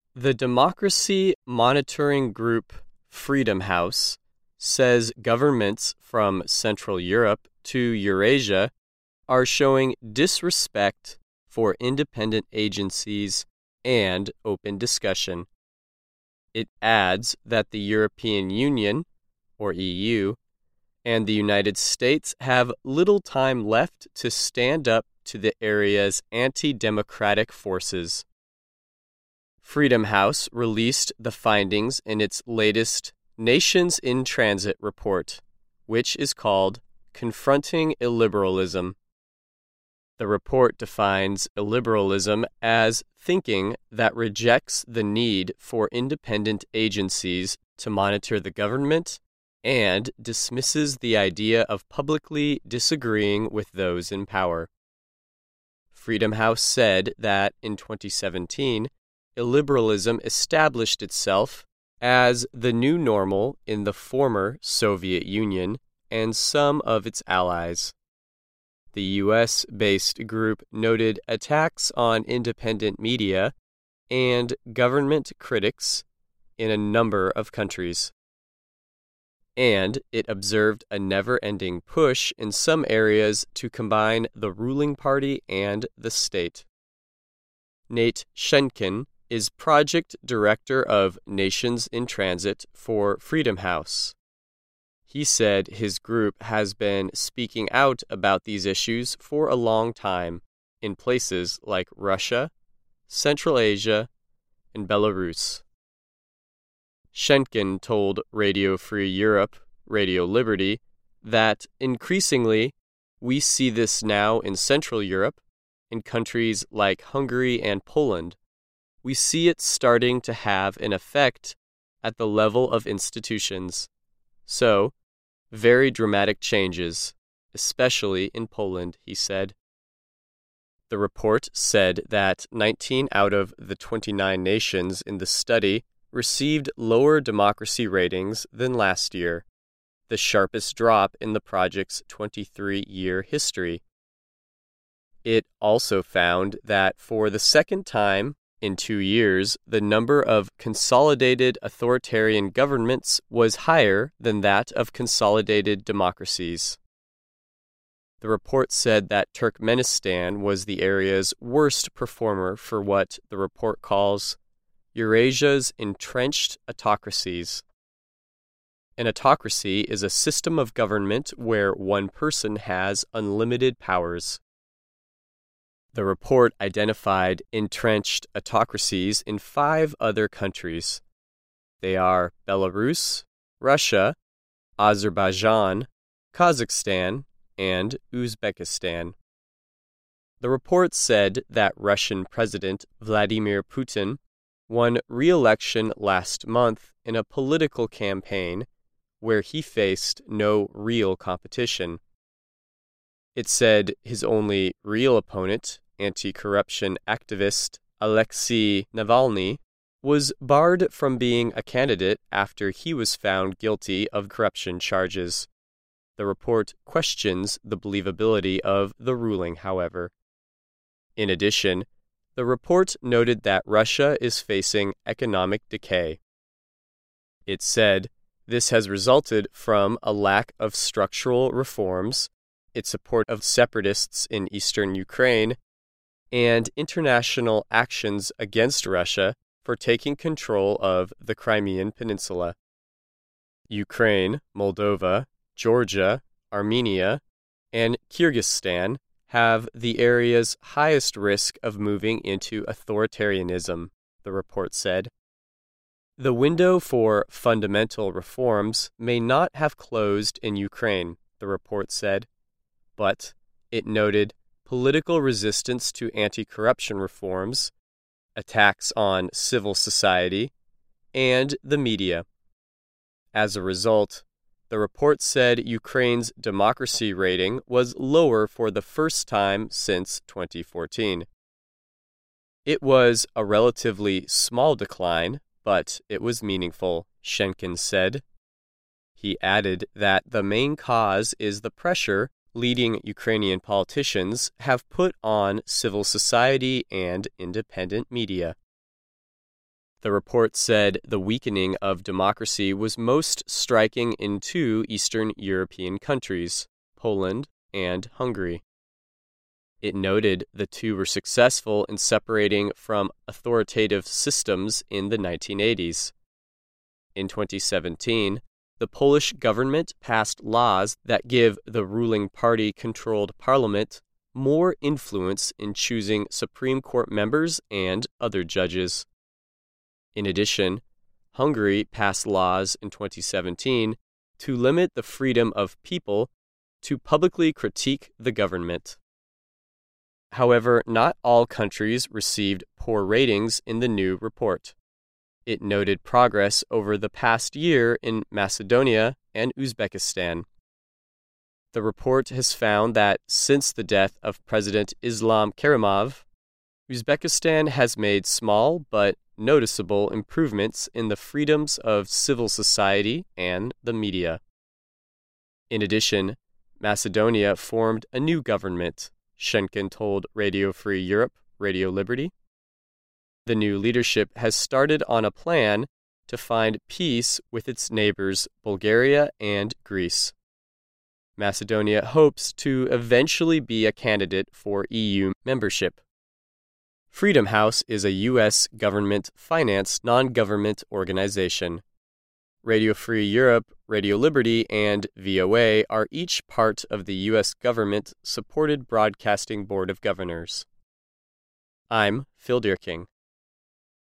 The democracy monitoring group Freedom House says governments from Central Europe to Eurasia are showing disrespect for independent agencies and open discussion. It adds that the European Union, or EU, and the United States have little time left to stand up to the area's anti-democratic forces. Freedom House released the findings in its latest Nations in Transit report, which is called Confronting Illiberalism. The report defines illiberalism as thinking that rejects the need for independent agencies to monitor the government and dismisses the idea of publicly disagreeing with those in power. Freedom House said that in 2017, illiberalism established itself as the new normal in the former Soviet Union and some of its allies. The U.S.-based group noted attacks on independent media and government critics in a number of countries. And it observed a never-ending push in some areas to combine the ruling party and the state. Nate Shenkin is project director of Nations in Transit for Freedom House. He said his group has been speaking out about these issues for a long time in places like Russia, Central Asia, and Belarus. Shenkin told Radio Free Europe, Radio Liberty, that increasingly we see this now in Central Europe, in countries like Hungary and Poland. We see it starting to have an effect at the level of institutions. So, very dramatic changes, especially in Poland, he said. The report said that 19 out of the 29 nations in the study received lower democracy ratings than last year, the sharpest drop in the project's 23-year history. It also found that for the second time in 2 years, the number of consolidated authoritarian governments was higher than that of consolidated democracies. The report said that Turkmenistan was the area's worst performer for what the report calls Eurasia's entrenched autocracies. An autocracy is a system of government where one person has unlimited powers. The report identified entrenched autocracies in 5 other countries. They are Belarus, Russia, Azerbaijan, Kazakhstan, and Uzbekistan. The report said that Russian President Vladimir Putin won re-election last month in a political campaign where he faced no real competition. It said his only real opponent, anti-corruption activist Alexei Navalny, was barred from being a candidate after he was found guilty of corruption charges. The report questions the believability of the ruling, however. In addition, the report noted that Russia is facing economic decay. It said this has resulted from a lack of structural reforms, its support of separatists in eastern Ukraine, and international actions against Russia for taking control of the Crimean Peninsula. Ukraine, Moldova, Georgia, Armenia, and Kyrgyzstan have the area's highest risk of moving into authoritarianism, the report said. The window for fundamental reforms may not have closed in Ukraine, the report said, but it noted political resistance to anti-corruption reforms, attacks on civil society, and the media. As a result, the report said Ukraine's democracy rating was lower for the first time since 2014. It was a relatively small decline, but it was meaningful, Shenkin said. He added that the main cause is the pressure leading Ukrainian politicians have put on civil society and independent media. The report said the weakening of democracy was most striking in two Eastern European countries, Poland and Hungary. It noted the two were successful in separating from authoritative systems in the 1980s. In 2017, the Polish government passed laws that give the ruling party-controlled parliament more influence in choosing Supreme Court members and other judges. In addition, Hungary passed laws in 2017 to limit the freedom of people to publicly critique the government. However, not all countries received poor ratings in the new report. It noted progress over the past year in Macedonia and Uzbekistan. The report has found that since the death of President Islam Karimov, Uzbekistan has made small but noticeable improvements in the freedoms of civil society and the media. In addition, Macedonia formed a new government, Shenkin told Radio Free Europe, Radio Liberty. The new leadership has started on a plan to find peace with its neighbors Bulgaria and Greece. Macedonia hopes to eventually be a candidate for EU membership. Freedom House is a U.S. government-financed non-government organization. Radio Free Europe, Radio Liberty, and VOA are each part of the U.S. government-supported Broadcasting Board of Governors. I'm Phil Deerking.